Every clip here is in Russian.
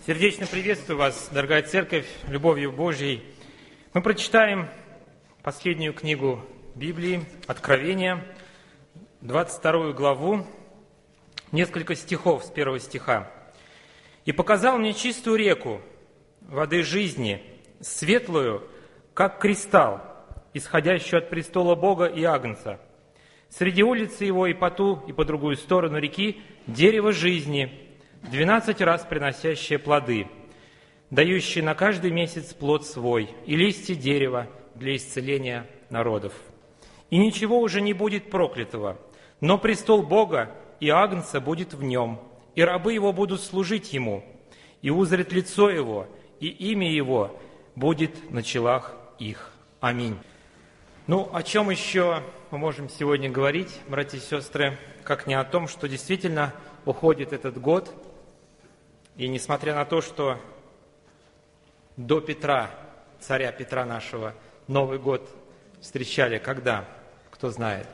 Сердечно приветствую вас, дорогая церковь, любовью Божьей. Мы прочитаем последнюю книгу Библии, Откровение, 22 главу, несколько стихов с 1 стиха. «И показал мне чистую реку воды жизни, светлую, как кристалл, исходящую от престола Бога и Агнца. Среди улицы его и по ту, и по другую сторону реки дерево жизни, 12 раз приносящее плоды, дающие на каждый месяц плод свой, и листья дерева для исцеления народов. И ничего уже не будет проклятого, но престол Бога и Агнца будет в нем, и рабы его будут служить ему, и узрит лицо его, и имя его будет на челах их. Аминь». Ну, о чем еще мы можем сегодня говорить, братья и сестры, как не о том, что действительно уходит этот год, и несмотря на то, что до Петра, царя Петра нашего, Новый год встречали когда? Кто знает?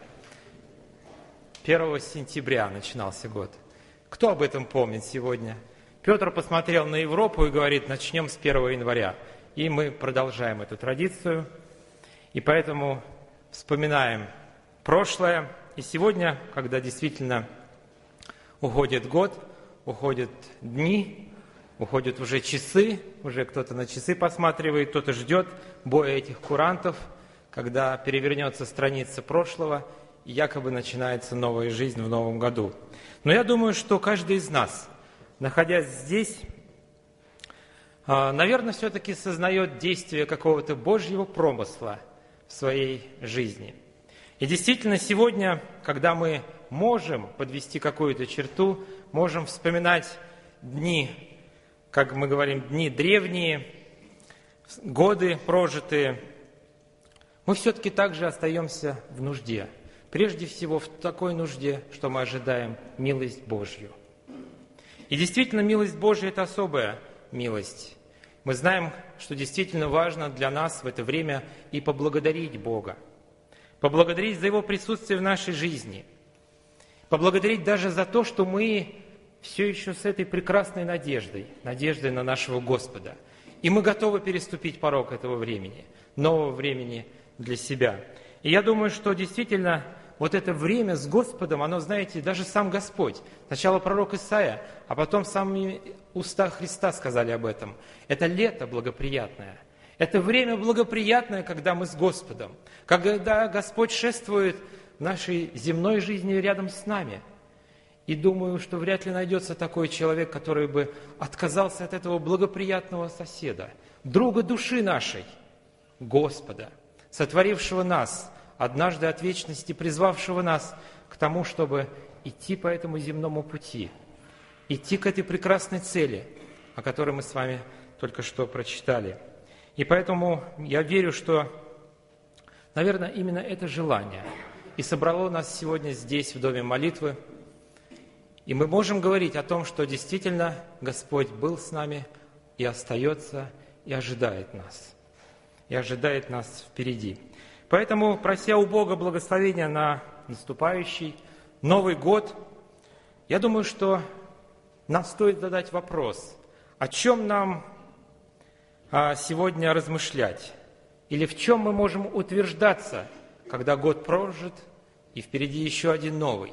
1 сентября начинался год. Кто об этом помнит сегодня? Петр посмотрел на Европу и говорит: начнем с 1 января. И мы продолжаем эту традицию. И поэтому вспоминаем прошлое. И сегодня, когда действительно уходит год, уходят дни, уходят уже часы, уже кто-то на часы посматривает, кто-то ждет боя этих курантов, когда перевернется страница прошлого, и якобы начинается новая жизнь в новом году. Но я думаю, что каждый из нас, находясь здесь, наверное, все-таки сознает действие какого-то Божьего промысла в своей жизни. И действительно, сегодня, когда мы можем подвести какую-то черту, можем вспоминать дни, как мы говорим, дни древние, годы прожитые, мы все-таки также остаемся в нужде. Прежде всего в такой нужде, что мы ожидаем милость Божью. И действительно, милость Божья – это особая милость. Мы знаем, что действительно важно для нас в это время и поблагодарить Бога. Поблагодарить за Его присутствие в нашей жизни. Поблагодарить даже за то, что мы все еще с этой прекрасной надеждой на нашего Господа. И мы готовы переступить порог этого времени, нового времени для себя. И я думаю, что действительно вот это время с Господом, оно, знаете, даже сам Господь, сначала пророк Исаия, а потом сами уста Христа сказали об этом. Это лето благоприятное. Это время благоприятное, когда мы с Господом, когда Господь шествует в нашей земной жизни рядом с нами. И думаю, что вряд ли найдется такой человек, который бы отказался от этого благоприятного соседа, друга души нашей, Господа, сотворившего нас, однажды от вечности призвавшего нас к тому, чтобы идти по этому земному пути, идти к этой прекрасной цели, о которой мы с вами только что прочитали. И поэтому я верю, что, наверное, именно это желание и собрало нас сегодня здесь, в Доме молитвы. И мы можем говорить о том, что действительно Господь был с нами и остается, и ожидает нас. И ожидает нас впереди. Поэтому, прося у Бога благословения на наступающий Новый год, я думаю, что нам стоит задать вопрос, о чем нам сегодня размышлять? Или в чем мы можем утверждаться, когда год прожит и впереди еще один новый?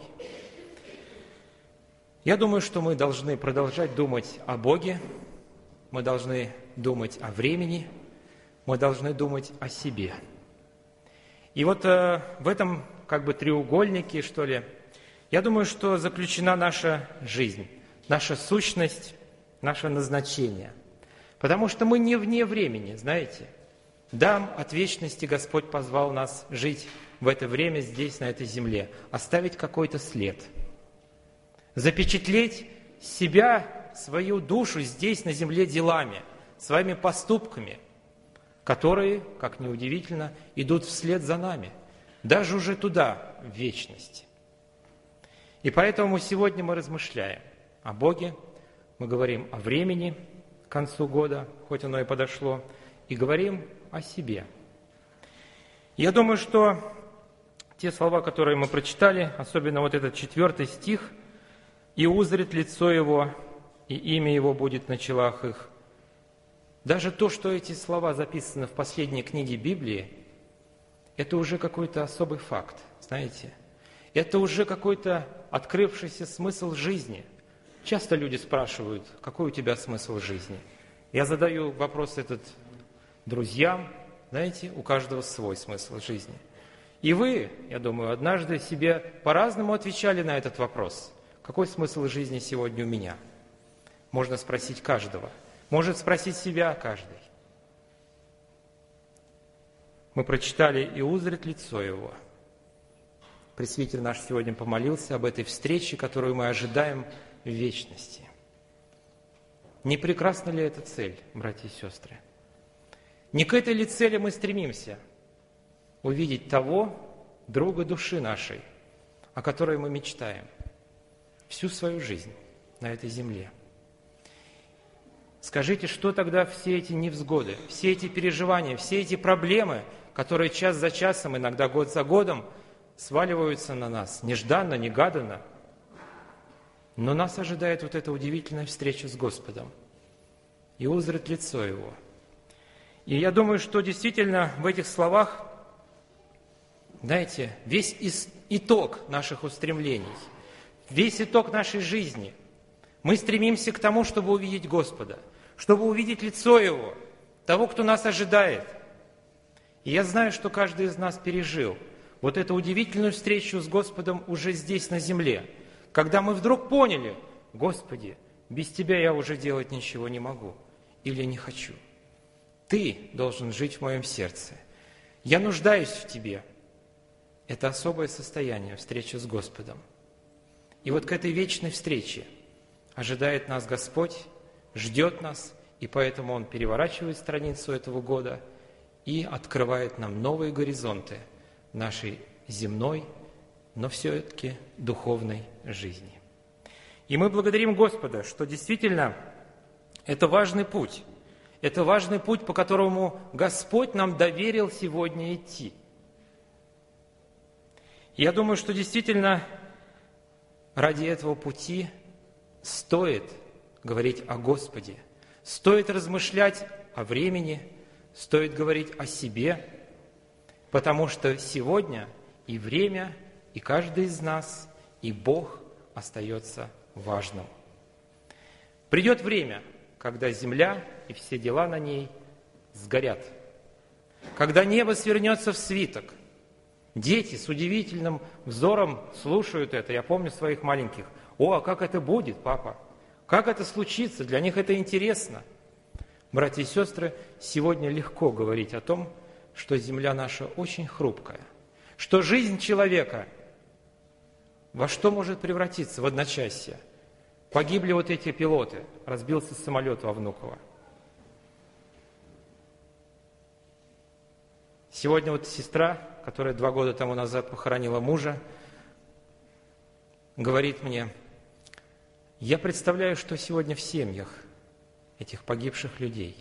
Я думаю, что мы должны продолжать думать о Боге, мы должны думать о времени, мы должны думать о себе. И вот в этом как бы треугольнике, что ли, я думаю, что заключена наша жизнь, наша сущность, наше назначение. Потому что мы не вне времени, знаете. Да, от вечности Господь позвал нас жить в это время здесь, на этой земле, оставить какой-то след, запечатлеть себя, свою душу здесь, на земле, делами, своими поступками, которые, как ни удивительно, идут вслед за нами, даже уже туда, в вечность. И поэтому сегодня мы размышляем о Боге, мы говорим о времени, к концу года, хоть оно и подошло, и говорим о себе. Я думаю, что те слова, которые мы прочитали, особенно вот этот 4 стих, «И узрит лицо его, и имя Его будет на челах их. Даже то, что эти слова записаны в последней книге Библии, это уже какой-то особый факт, знаете. Это уже какой-то открывшийся смысл жизни. Часто люди спрашивают, какой у тебя смысл жизни? Я задаю вопрос этот друзьям, знаете, у каждого свой смысл жизни. И вы, я думаю, однажды себе по-разному отвечали на этот вопрос. Какой смысл жизни сегодня у меня? Можно спросить каждого. Может спросить себя каждый. Мы прочитали «И узрит лицо Его». Пресвитер наш сегодня помолился об этой встрече, которую мы ожидаем в вечности. Не прекрасна ли эта цель, братья и сестры? Не к этой ли цели мы стремимся? Увидеть того друга души нашей, о которой мы мечтаем всю свою жизнь на этой земле. Скажите, что тогда все эти невзгоды, все эти переживания, все эти проблемы, которые час за часом, иногда год за годом, сваливаются на нас, нежданно, негаданно. Но нас ожидает вот эта удивительная встреча с Господом. И узрит лицо Его. И я думаю, что действительно в этих словах, знаете, весь итог наших устремлений, весь итог нашей жизни. Мы стремимся к тому, чтобы увидеть Господа, чтобы увидеть лицо Его, того, кто нас ожидает. И я знаю, что каждый из нас пережил вот эту удивительную встречу с Господом уже здесь, на земле, когда мы вдруг поняли: Господи, без Тебя я уже делать ничего не могу или не хочу. Ты должен жить в моем сердце. Я нуждаюсь в Тебе. Это особое состояние, встреча с Господом. И вот к этой вечной встрече ожидает нас Господь, ждет нас, и поэтому Он переворачивает страницу этого года и открывает нам новые горизонты нашей земной, но все-таки духовной жизни. И мы благодарим Господа, что действительно это важный путь. Это важный путь, по которому Господь нам доверил сегодня идти. Я думаю, что действительно ради этого пути стоит говорить о Господе, стоит размышлять о времени, стоит говорить о себе, потому что сегодня и время, и каждый из нас, и Бог остается важным. Придет время, когда земля и все дела на ней сгорят, когда небо свернется в свиток. Дети с удивительным взором слушают это. Я помню своих маленьких. О, а как это будет, папа? Как это случится? Для них это интересно. Братья и сестры, сегодня легко говорить о том, что земля наша очень хрупкая, что жизнь человека во что может превратиться в одночасье. Погибли вот эти пилоты, разбился самолет во Внуково. Сегодня вот сестра, которая 2 года тому назад похоронила мужа, говорит мне: я представляю, что сегодня в семьях этих погибших людей.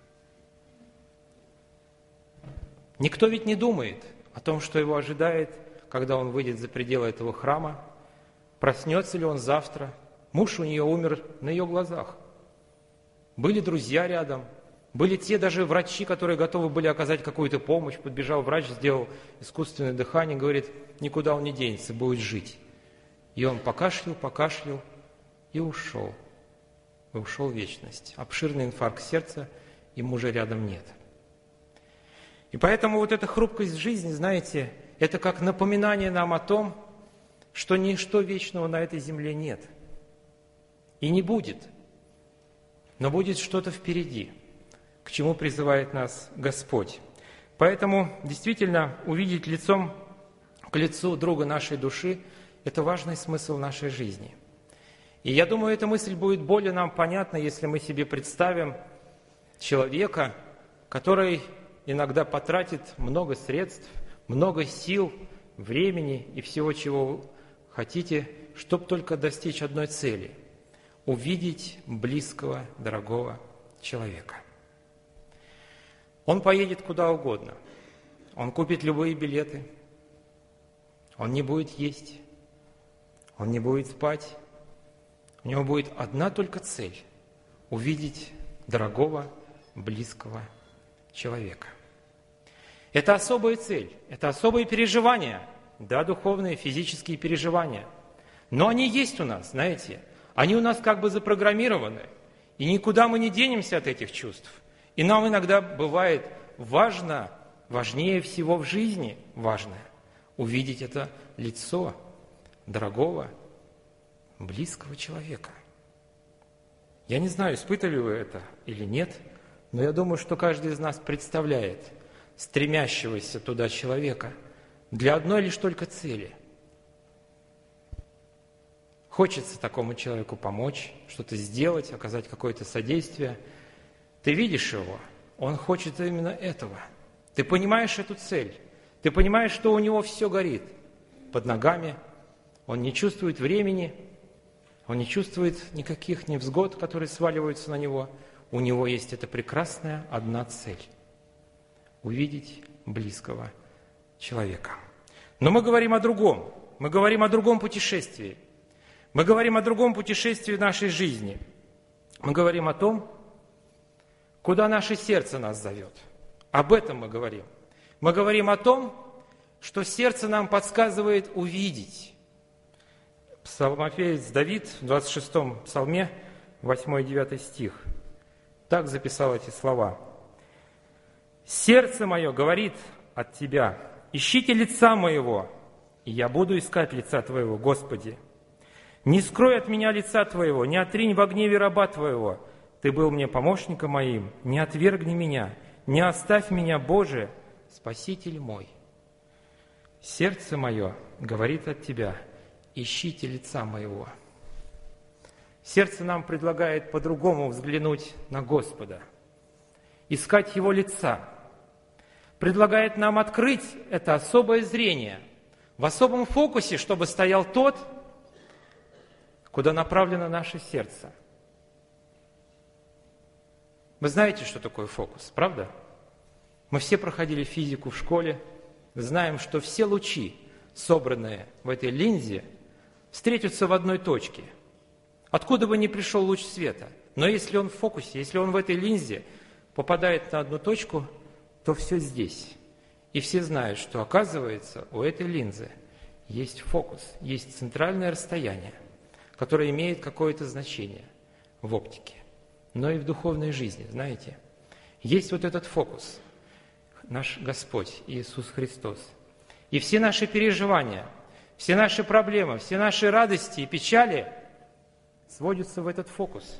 Никто ведь не думает о том, что его ожидает, когда он выйдет за пределы этого храма, проснется ли он завтра. Муж у нее умер на ее глазах. Были друзья рядом, были те даже врачи, которые готовы были оказать какую-то помощь. Подбежал врач, сделал искусственное дыхание, говорит: никуда он не денется, будет жить. И он покашлял и ушел. И ушел в вечность. Обширный инфаркт сердца, и мужа рядом нет. И поэтому вот эта хрупкость жизни, знаете, это как напоминание нам о том, что ничто вечного на этой земле нет. И не будет. Но будет что-то впереди, к чему призывает нас Господь. Поэтому действительно увидеть лицом к лицу друга нашей души – это важный смысл нашей жизни. И я думаю, эта мысль будет более нам понятна, если мы себе представим человека, который иногда потратит много средств, много сил, времени и всего, чего хотите, чтобы только достичь одной цели – увидеть близкого, дорогого человека. Он поедет куда угодно, он купит любые билеты, он не будет есть, он не будет спать, У него будет одна только цель – увидеть дорогого, близкого человека. Это особая цель, это особые переживания, да, духовные, физические переживания. Но они есть у нас, знаете, они у нас как бы запрограммированы, и никуда мы не денемся от этих чувств. И нам иногда бывает важнее всего в жизни важное – увидеть это лицо дорогого, близкого человека. Я не знаю, испытывали вы это или нет, но я думаю, что каждый из нас представляет стремящегося туда человека для одной лишь только цели. Хочется такому человеку помочь, что-то сделать, оказать какое-то содействие. Ты видишь его, он хочет именно этого. Ты понимаешь эту цель, ты понимаешь, что у него все горит под ногами, он не чувствует времени, он не чувствует никаких невзгод, которые сваливаются на него. У него есть эта прекрасная одна цель – увидеть близкого человека. Но мы говорим о другом. Мы говорим о другом путешествии. Мы говорим о другом путешествии нашей жизни. Мы говорим о том, куда наше сердце нас зовет. Об этом мы говорим. Мы говорим о том, что сердце нам подсказывает увидеть. Псалмопевец Давид в 26-м псалме, 8 и 9 стих, так записал эти слова. «Сердце мое говорит от Тебя, ищите лица моего, и я буду искать лица Твоего, Господи. Не скрой от меня лица Твоего, не отринь во гневе раба Твоего. Ты был мне помощником моим, не отвергни меня, не оставь меня, Боже, Спаситель мой. Сердце мое говорит от Тебя, ищите лица моего». Сердце нам предлагает по-другому взглянуть на Господа, искать Его лица. Предлагает нам открыть это особое зрение, в особом фокусе, чтобы стоял тот, куда направлено наше сердце. Вы знаете, что такое фокус, правда? Мы все проходили физику в школе, знаем, что все лучи, собранные в этой линзе, встретятся в одной точке. Откуда бы ни пришел луч света, но если он в фокусе, если он в этой линзе попадает на одну точку, то все здесь. И все знают, что, оказывается, у этой линзы есть фокус, есть центральное расстояние, которое имеет какое-то значение в оптике, но и в духовной жизни, знаете. Есть вот этот фокус, наш Господь Иисус Христос. И все наши переживания, все наши проблемы, все наши радости и печали сводятся в этот фокус,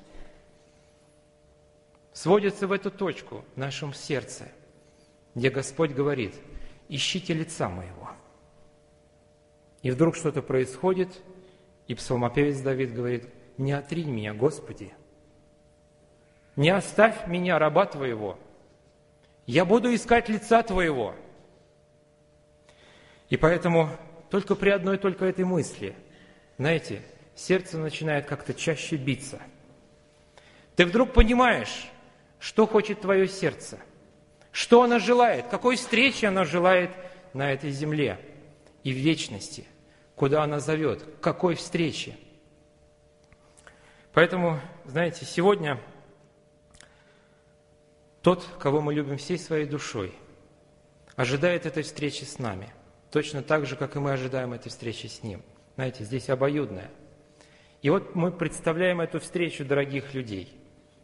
сводятся в эту точку в нашем сердце, где Господь говорит: ищите лица моего. И вдруг что-то происходит, и псалмопевец Давид говорит: не отринь меня, Господи, не оставь меня, раба Твоего, я буду искать лица Твоего. И поэтому только при одной только этой мысли, знаете, сердце начинает как-то чаще биться. Ты вдруг понимаешь, что хочет твое сердце, что оно желает, какой встречи оно желает на этой земле и в вечности, куда оно зовет, к какой встрече. Поэтому, знаете, сегодня тот, кого мы любим всей своей душой, ожидает этой встречи с нами, точно так же, как и мы ожидаем этой встречи с Ним. Знаете, здесь обоюдное. И вот мы представляем эту встречу дорогих людей.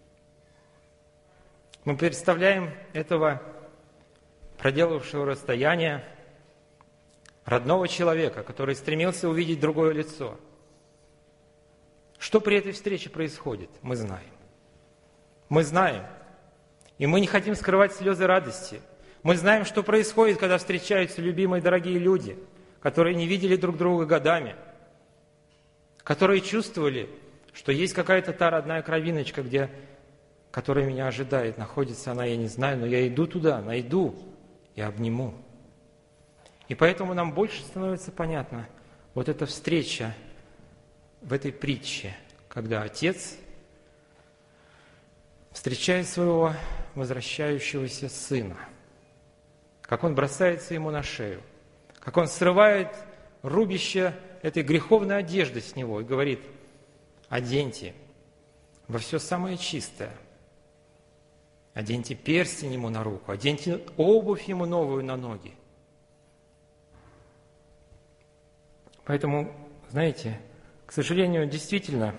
Мы представляем этого проделавшего расстояние родного человека, который стремился увидеть другое лицо. Что при этой встрече происходит, мы знаем. Мы знаем. И мы не хотим скрывать слезы радости. Мы знаем, что происходит, когда встречаются любимые дорогие люди, которые не видели друг друга годами, которые чувствовали, что есть какая-то та родная кровиночка, которая меня ожидает. Находится она, я не знаю, но я иду туда, найду и обниму. И поэтому нам больше становится понятна вот эта встреча в этой притче, когда отец встречает своего возвращающегося сына, как он бросается ему на шею, как он срывает рубище этой греховной одежды с него и говорит: оденьте во все самое чистое. Оденьте перстень ему на руку, оденьте обувь ему новую на ноги. Поэтому, знаете, к сожалению, действительно,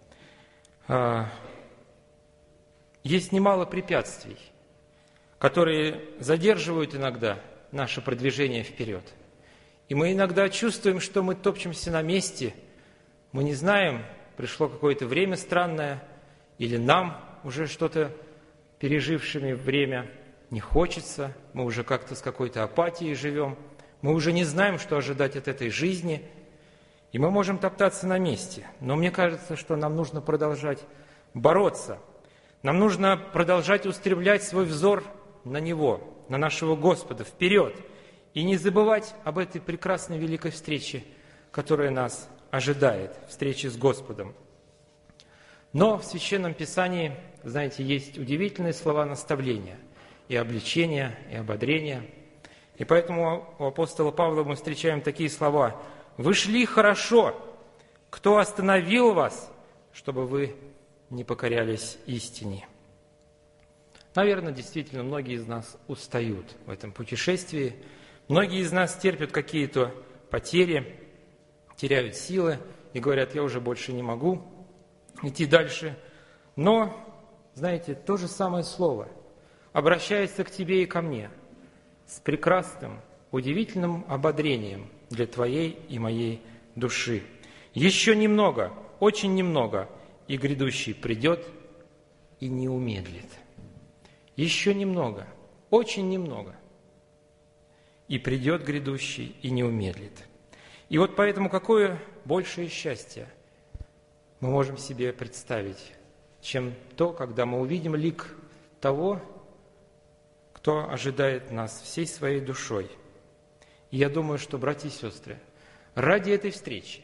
есть немало препятствий, которые задерживают иногда наше продвижение вперед. И мы иногда чувствуем, что мы топчемся на месте, мы не знаем, пришло какое-то время странное, или нам уже что-то пережившими время не хочется, мы уже как-то с какой-то апатией живем, мы уже не знаем, что ожидать от этой жизни, и мы можем топтаться на месте. Но мне кажется, что нам нужно продолжать бороться, нам нужно продолжать устремлять свой взор на Него, на нашего Господа, вперед, и не забывать об этой прекрасной великой встрече, которая нас ожидает, встрече с Господом. Но в Священном Писании, знаете, есть удивительные слова наставления, и обличения, и ободрения. И поэтому у апостола Павла мы встречаем такие слова: «Вы шли хорошо, кто остановил вас, чтобы вы не покорялись истине». Наверное, действительно, многие из нас устают в этом путешествии, многие из нас терпят какие-то потери, теряют силы и говорят: «Я уже больше не могу идти дальше». Но, знаете, то же самое слово обращается к тебе и ко мне с прекрасным, удивительным ободрением для твоей и моей души. Еще немного, очень немного, и грядущий придет и не умедлит. Еще немного, очень немного, и придет грядущий и не умедлит. И вот поэтому какое большее счастье мы можем себе представить, чем то, когда мы увидим лик того, кто ожидает нас всей своей душой. И я думаю, что, братья и сестры, ради этой встречи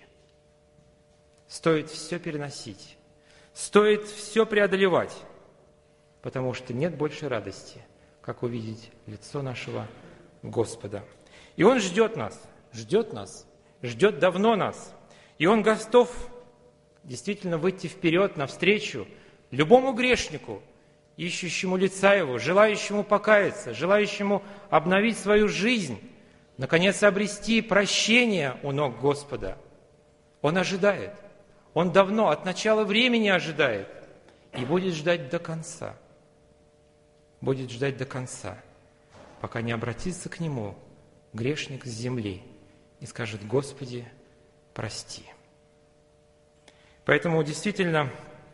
стоит все переносить, стоит все преодолевать, потому что нет большей радости, как увидеть лицо нашего Господа. И Он ждет нас, ждет давно нас. И Он готов действительно выйти вперед навстречу любому грешнику, ищущему лица Его, желающему покаяться, желающему обновить свою жизнь, наконец обрести прощение у ног Господа. Он ожидает, Он давно, от начала времени ожидает и будет ждать до конца. Будет ждать до конца, пока не обратится к Нему грешник с земли и скажет: «Господи, прости». Поэтому действительно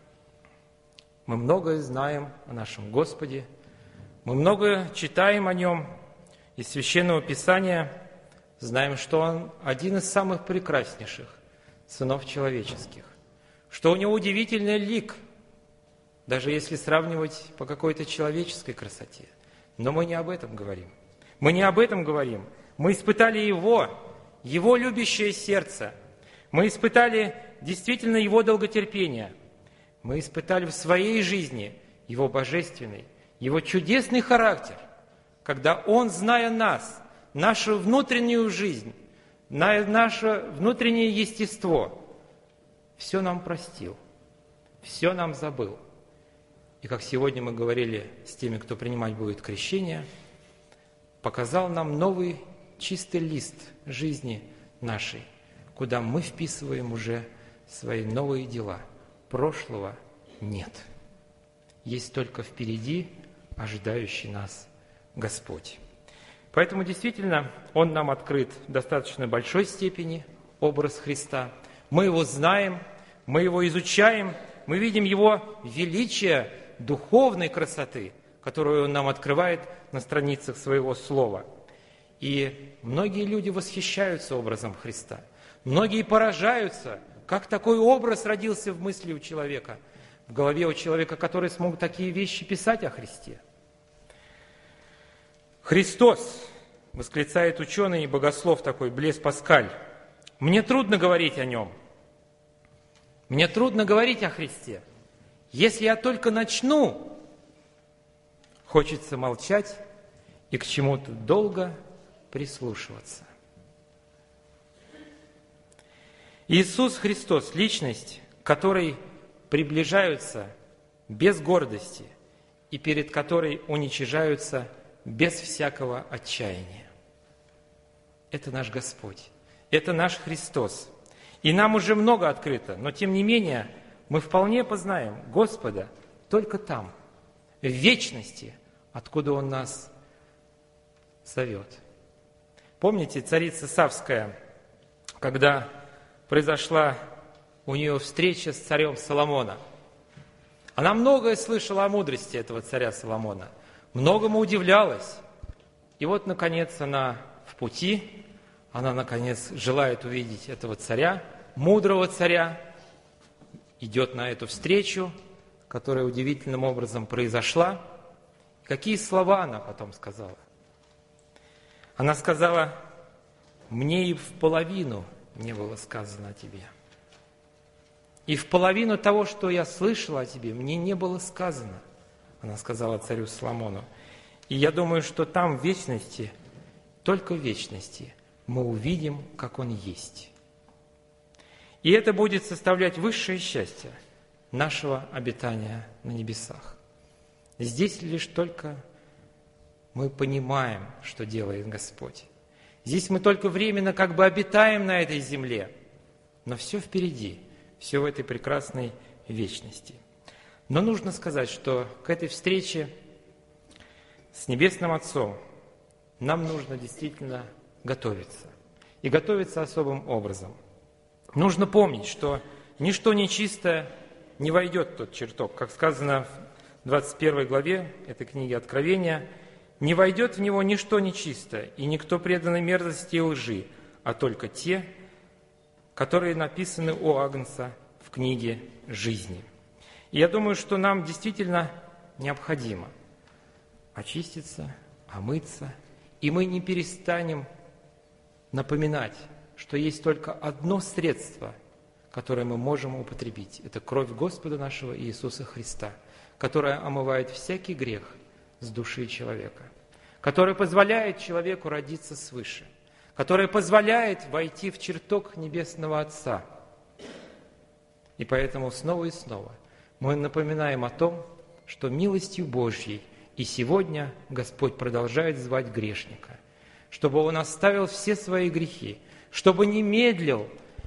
мы многое знаем о нашем Господе, мы многое читаем о Нем из Священного Писания, знаем, что Он один из самых прекраснейших сынов человеческих, что у Него удивительный лик, даже если сравнивать по какой-то человеческой красоте. Но мы не об этом говорим. Мы не об этом говорим. Мы испытали Его любящее сердце. Мы испытали действительно Его долготерпение. Мы испытали в своей жизни Его божественный, Его чудесный характер, когда Он, зная нас, нашу внутреннюю жизнь, наше внутреннее естество, все нам простил, все нам забыл. И как сегодня мы говорили с теми, кто принимать будет крещение, показал нам новый чистый лист жизни нашей, куда мы вписываем уже свои новые дела. Прошлого нет. Есть только впереди ожидающий нас Господь. Поэтому действительно Он нам открыт в достаточно большой степени, образ Христа. Мы Его знаем, мы Его изучаем, мы видим Его величие духовной красоты, которую Он нам открывает на страницах Своего Слова. И многие люди восхищаются образом Христа. Многие поражаются, как такой образ родился в мысли у человека, в голове у человека, который смог такие вещи писать о Христе. «Христос», — восклицает ученый и богослов такой Блез Паскаль, — «мне трудно говорить о Нем, мне трудно говорить о Христе. Если я только начну, хочется молчать и к чему-то долго прислушиваться». Иисус Христос – личность, к которой приближаются без гордости и перед которой уничижаются без всякого отчаяния. Это наш Господь, это наш Христос. И нам уже много открыто, но тем не менее мы вполне познаем Господа только там, в вечности, откуда Он нас зовет. Помните, царица Савская, когда произошла у нее встреча с царем Соломона, она многое слышала о мудрости этого царя Соломона, многому удивлялась. И вот, наконец, она в пути, она, наконец, желает увидеть этого царя, мудрого царя, идет на эту встречу, которая удивительным образом произошла. Какие слова она потом сказала? Она сказала: «Мне и в половину не было сказано о тебе. И в половину того, что я слышала о тебе, мне не было сказано», она сказала царю Соломону. И я думаю, что там в вечности, только в вечности, мы увидим, как Он есть. И это будет составлять высшее счастье нашего обитания на небесах. Здесь лишь только мы понимаем, что делает Господь. Здесь мы только временно как бы обитаем на этой земле, но все впереди, все в этой прекрасной вечности. Но нужно сказать, что к этой встрече с Небесным Отцом нам нужно действительно готовиться. И готовиться особым образом. Нужно помнить, что ничто нечистое не войдет в тот чертог. Как сказано в 21 главе этой книги Откровения, «Не войдет в него ничто нечистое, и никто преданный мерзости и лжи, а только те, которые написаны у Агнца в книге жизни». И я думаю, что нам действительно необходимо очиститься, омыться, и мы не перестанем напоминать, что есть только одно средство, которое мы можем употребить. Это кровь Господа нашего Иисуса Христа, которая омывает всякий грех с души человека, которая позволяет человеку родиться свыше, которая позволяет войти в чертог Небесного Отца. И поэтому снова и снова мы напоминаем о том, что милостью Божьей и сегодня Господь продолжает звать грешника, чтобы он оставил все свои грехи, чтобы не медлил,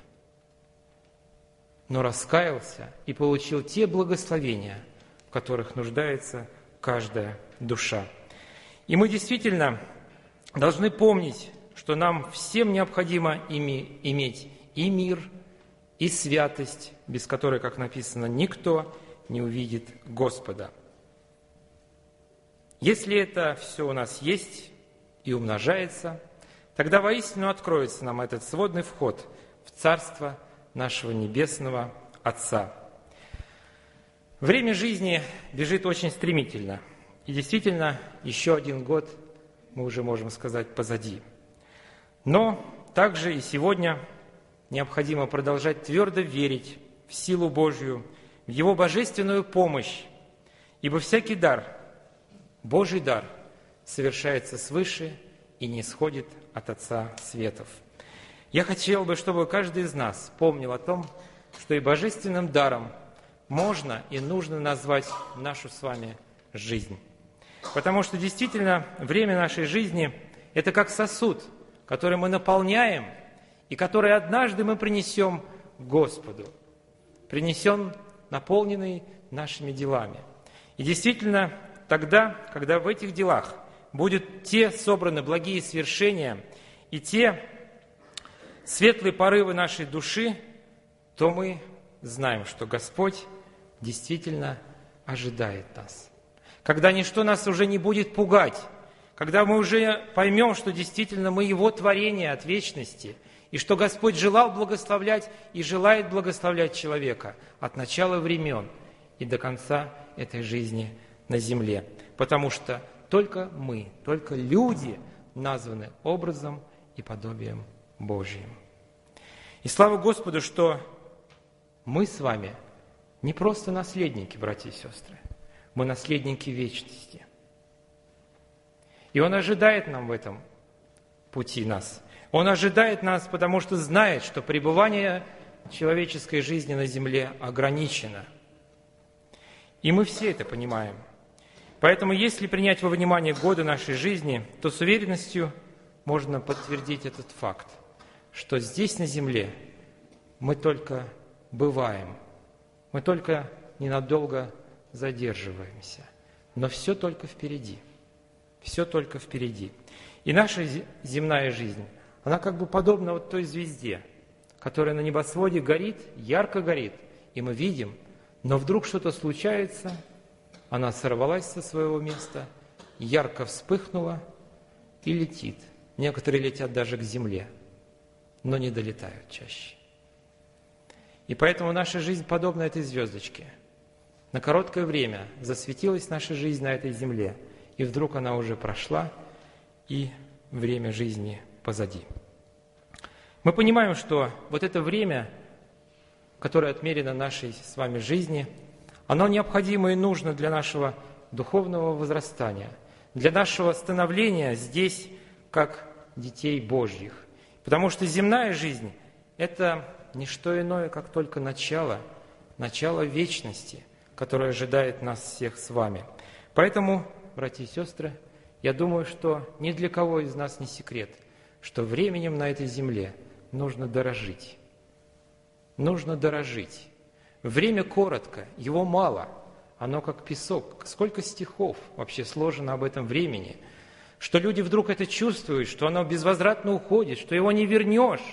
но раскаялся и получил те благословения, в которых нуждается каждая душа. И мы действительно должны помнить, что нам всем необходимо иметь и мир, и святость, без которой, как написано, никто не увидит Господа. Если это все у нас есть и умножается, тогда воистину откроется нам этот сводный вход в Царство нашего Небесного Отца. Время жизни бежит очень стремительно. И действительно, еще один год, мы уже можем сказать, позади. Но также и сегодня необходимо продолжать твердо верить в силу Божью, в Его божественную помощь, ибо всякий дар, Божий дар, совершается свыше и не исходит от Отца Светов. Я хотел бы, чтобы каждый из нас помнил о том, что и божественным даром можно и нужно назвать нашу с вами жизнь. Потому что действительно время нашей жизни – это как сосуд, который мы наполняем и который однажды мы принесем Господу, принесем наполненный нашими делами. И действительно, тогда, когда в этих делах будут те собраны благие свершения и те светлые порывы нашей души, то мы знаем, что Господь действительно ожидает нас. Когда ничто нас уже не будет пугать, когда мы уже поймем, что действительно мы Его творение от вечности, и что Господь желал благословлять и желает благословлять человека от начала времен и до конца этой жизни на земле. Потому что только мы, только люди названы образом и подобием Божьим. И слава Господу, что мы с вами не просто наследники, братья и сестры, мы наследники вечности. И Он ожидает нам в этом пути нас. Он ожидает нас, потому что знает, что пребывание человеческой жизни на земле ограничено. И мы все это понимаем. Поэтому, если принять во внимание годы нашей жизни, то с уверенностью можно подтвердить этот факт, что здесь, на земле, мы только бываем, мы только ненадолго задерживаемся, но все только впереди, все только впереди. И наша земная жизнь, она как бы подобна вот той звезде, которая на небосводе горит, ярко горит, и мы видим, но вдруг что-то случается, она сорвалась со своего места, ярко вспыхнула и летит. Некоторые летят даже к земле, но не долетают чаще. И поэтому наша жизнь подобна этой звездочке. На короткое время засветилась наша жизнь на этой земле, и вдруг она уже прошла, и время жизни позади. Мы понимаем, что вот это время, которое отмерено нашей с вами жизни, оно необходимо и нужно для нашего духовного возрастания, для нашего становления здесь, как детей Божьих. Потому что земная жизнь – это не что иное, как только начало вечности, которое ожидает нас всех с вами. Поэтому, братья и сестры, я думаю, что ни для кого из нас не секрет, что временем на этой земле нужно дорожить. Нужно дорожить. Время коротко, его мало, оно как песок. Сколько стихов вообще сложено об этом времени, что люди вдруг это чувствуют, что оно безвозвратно уходит, что его не вернешь,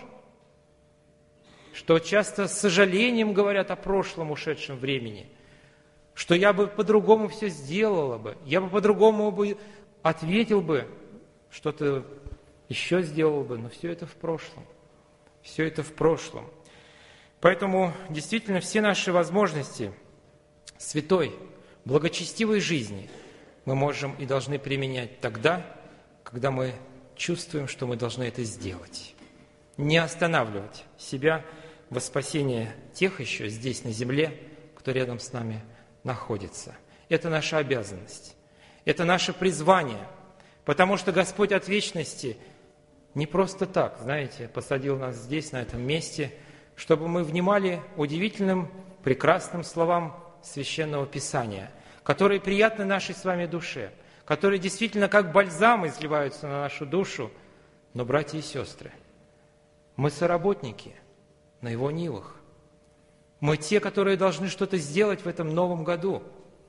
что часто с сожалением говорят о прошлом ушедшем времени, что я бы по-другому все сделала бы, я бы по-другому бы ответил бы, что-то еще сделал бы, но все это в прошлом. Все это в прошлом. Поэтому действительно все наши возможности святой, благочестивой жизни мы можем и должны применять тогда, когда мы чувствуем, что мы должны это сделать. Не останавливать себя во спасение тех еще здесь, на земле, кто рядом с нами находится. Это наша обязанность. Это наше призвание. Потому что Господь от вечности не просто так, знаете, посадил нас здесь, на этом месте, чтобы мы внимали удивительным, прекрасным словам Священного Писания, которые приятны нашей с вами душе, которые действительно как бальзам изливаются на нашу душу. Но, братья и сестры, мы соработники на Его нивах. Мы те, которые должны что-то сделать в этом новом году.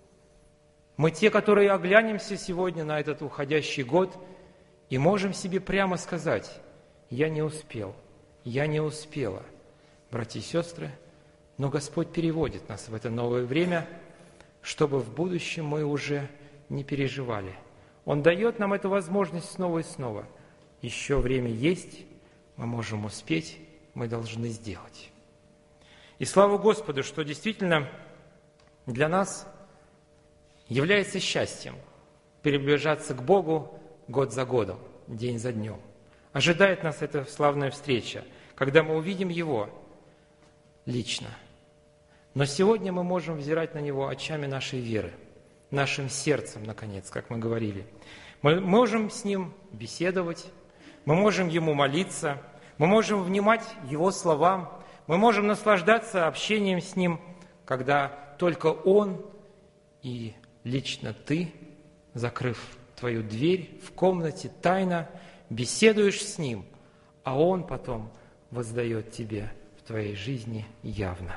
Мы те, которые оглянемся сегодня на этот уходящий год и можем себе прямо сказать: «Я не успел, я не успела». Братья и сестры, но Господь переводит нас в это новое время, чтобы в будущем мы уже не переживали. Он дает нам эту возможность снова и снова. Еще время есть, мы можем успеть, мы должны сделать. И слава Господу, что действительно для нас является счастьем приближаться к Богу год за годом, день за днем. Ожидает нас эта славная встреча, когда мы увидим Его лично. Но сегодня мы можем взирать на Него очами нашей веры, нашим сердцем, наконец, как мы говорили. Мы можем с Ним беседовать, мы можем Ему молиться, мы можем внимать Его словам, мы можем наслаждаться общением с Ним, когда только Он и лично ты, закрыв твою дверь в комнате тайно, беседуешь с Ним, а Он потом воздает тебе в твоей жизни явно.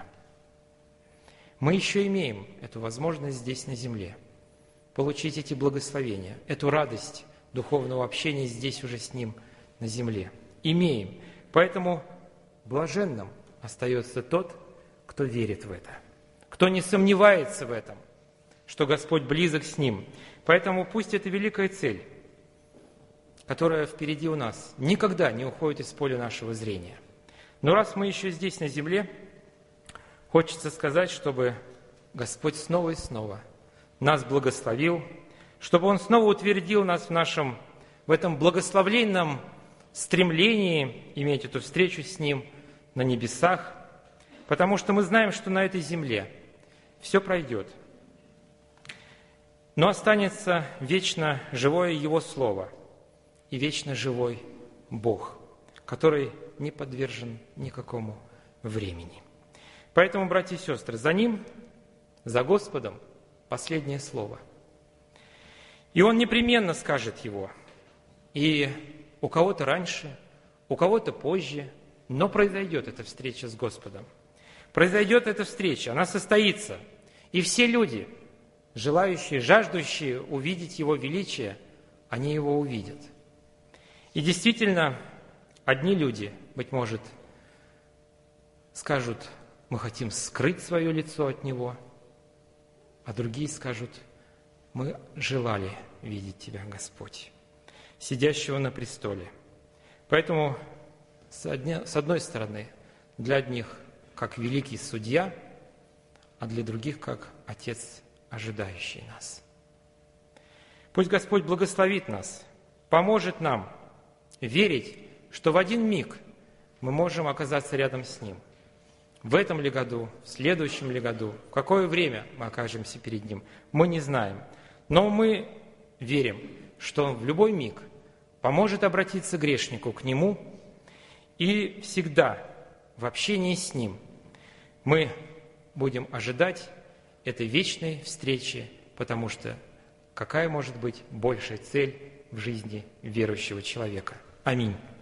Мы еще имеем эту возможность здесь на земле получить эти благословения, эту радость духовного общения здесь уже с Ним на земле. Имеем. Поэтому блаженным остается тот, кто верит в это, кто не сомневается в этом, что Господь близок с ним. Поэтому пусть эта великая цель, которая впереди у нас, никогда не уходит из поля нашего зрения. Но раз мы еще здесь на земле, хочется сказать, чтобы Господь снова и снова нас благословил, чтобы Он снова утвердил нас в этом благословенном стремлении иметь эту встречу с Ним на небесах, потому что мы знаем, что на этой земле все пройдет, но останется вечно живое Его Слово и вечно живой Бог, который не подвержен никакому времени. Поэтому, братья и сестры, за Ним, за Господом последнее слово. И Он непременно скажет его. И у кого-то раньше, у кого-то позже, но произойдет эта встреча с Господом. Произойдет эта встреча, она состоится. И все люди, желающие, жаждущие увидеть Его величие, они Его увидят. И действительно, одни люди, быть может, скажут: мы хотим скрыть свое лицо от Него, а другие скажут: мы желали видеть Тебя, Господь, сидящего на престоле. Поэтому, с одной стороны, для одних как великий судья, а для других как Отец, ожидающий нас. Пусть Господь благословит нас, поможет нам верить, что в один миг мы можем оказаться рядом с Ним. В этом ли году, в следующем ли году, в какое время мы окажемся перед Ним, мы не знаем. Но мы верим, что Он в любой миг поможет обратиться грешнику к Нему, и всегда в общении с Ним мы будем ожидать этой вечной встречи, потому что какая может быть большая цель в жизни верующего человека? Аминь.